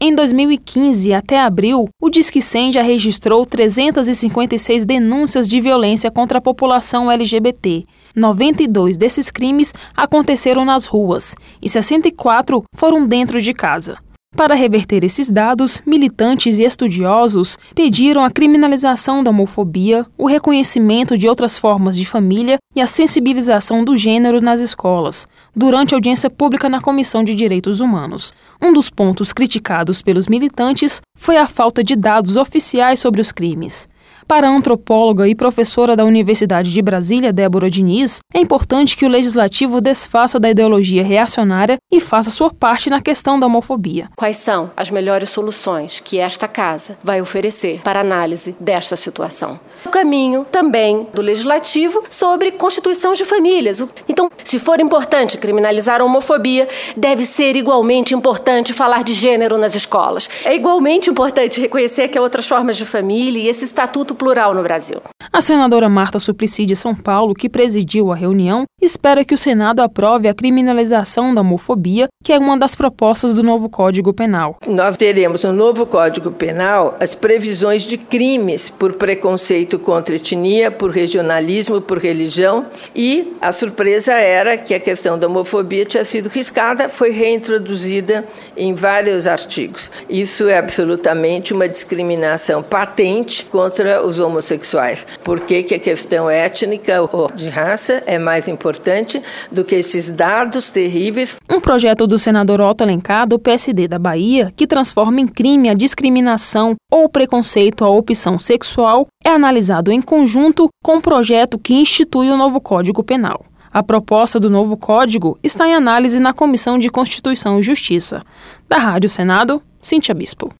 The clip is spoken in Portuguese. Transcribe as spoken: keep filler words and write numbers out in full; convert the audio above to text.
Em dois mil e quinze, até abril, o Disque cem já registrou trezentas e cinquenta e seis denúncias de violência contra a população L G B T. noventa e dois desses crimes aconteceram nas ruas e sessenta e quatro foram dentro de casa. Para reverter esses dados, militantes e estudiosos pediram a criminalização da homofobia, o reconhecimento de outras formas de família e a sensibilização do gênero nas escolas, durante a audiência pública na Comissão de Direitos Humanos. Um dos pontos criticados pelos militantes foi a falta de dados oficiais sobre os crimes. Para a antropóloga e professora da Universidade de Brasília, Débora Diniz, é importante que o legislativo desfaça da ideologia reacionária e faça sua parte na questão da homofobia. Quais são as melhores soluções que esta casa vai oferecer para análise desta situação? O caminho também do legislativo sobre constituição de famílias. Então, se for importante criminalizar a homofobia, deve ser igualmente importante falar de gênero nas escolas. É igualmente importante reconhecer que há outras formas de família e esse estatuto plural no Brasil. A senadora Marta Suplicy de São Paulo, que presidiu a reunião, espera que o Senado aprove a criminalização da homofobia, que é uma das propostas do novo Código Penal. Nós teremos no novo Código Penal as previsões de crimes por preconceito contra etnia, por regionalismo, por religião, e a surpresa era que a questão da homofobia tinha sido riscada, foi reintroduzida em vários artigos. Isso é absolutamente uma discriminação patente contra os homossexuais. Por que que a questão étnica ou de raça é mais importante do que esses dados terríveis? Um projeto do senador Otto Alencar, do P S D da Bahia, que transforma em crime a discriminação ou preconceito à opção sexual, é analisado em conjunto com o projeto que institui o novo Código Penal. A proposta do novo código está em análise na Comissão de Constituição e Justiça. Da Rádio Senado, Cíntia Bispo.